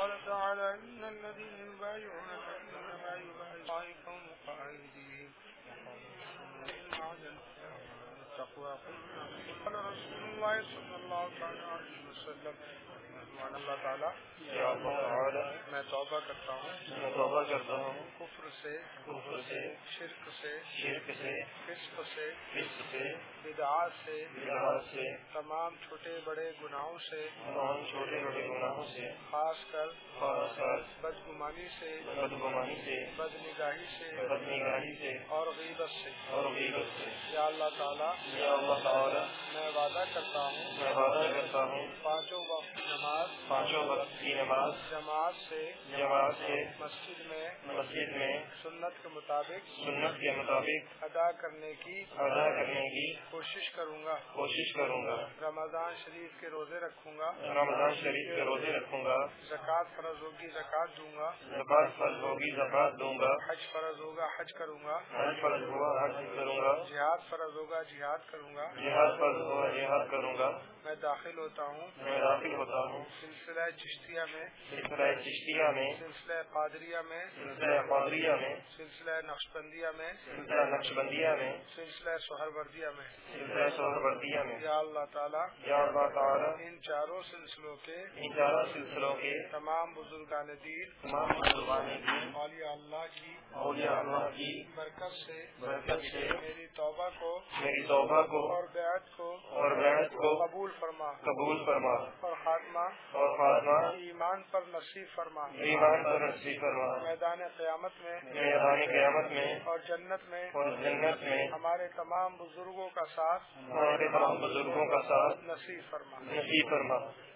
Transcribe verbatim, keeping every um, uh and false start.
قال تعالى إن الذين يبايعونك إنما يبايعون مقاعدين التقوى قال رسول الله صلى الله عليه وسلم اللہ تعالیٰ میں توبہ کرتا ہوں میں توبہ کرتا ہوں کفر سے کفر سے شرک سے شرک سے فسق سے فسق سے بدعات سے بدعات سے تمام چھوٹے بڑے گناہوں سے تمام چھوٹے بڑے گناہوں سے خاص کر خاص کر بدگمانی سے بدگمانی سے بدنگاہی سے بدنگاہی سے اور غیبت سے اور غیبت سے یا اللہ تعالیٰ یا اللہ تعالی میں وعدہ کرتا ہوں میں وعدہ کرتا ہوں پانچوں وقت کی نماز پانچوں وقت کی نماز جماعت سے جماعت سے مسجد میں مسجد میں سنت کے مطابق سنت کے مطابق ادا کرنے کی ادا کرنے کی کوشش کروں گا کوشش کروں گا رمضان شریف کے روزے رکھوں گا رمضان شریف کے روزے رکھوں گا زکوٰۃ فرض ہوگی زکوٰۃ دوں گا زکوٰۃ فرض ہوگی زکوٰۃ دوں گا حج فرض ہوگا حج کروں گا حج فرض ہوگا حج کروں گا جہاد فرض ہوگا جہاد کروں گا جہاد فرض ہوگا جہاد کروں گا میں داخل ہوتا ہوں میں داخل ہوتا ہوں سلسلہ چشتیہ میں سلسلہ چشتیہ میں سلسلہ قادریہ میں سلسلہ قادریہ میں سلسلہ نقشبندیہ میں سلسلہ نقشبندیہ میں سلسلہ سہروردیہ میں سلسلہ سہروردیہ میں یا اللہ تعالیٰ یا اللہ تعالی ان چاروں سلسلوں کے ان چاروں سلسلوں کے تمام بزرگان دین تمام بزرگان دین اولیاء اللہ کی اولیاء اللہ کی برکت سے برکت سے میری توبہ کو میری توبہ کو اور بیعت کو اور بیعت کو قبول فرما قبول فرما اور خاتمہ اور خاتمہ ایمان پر نصیب فرما ایمان پر نصیب فرما میدان قیامت میں میدان قیامت میں اور جنت میں اور جنت میں ہمارے تمام بزرگوں کا ساتھ ہمارے تمام بزرگوں کا ساتھ نصیب فرما نصیب فرما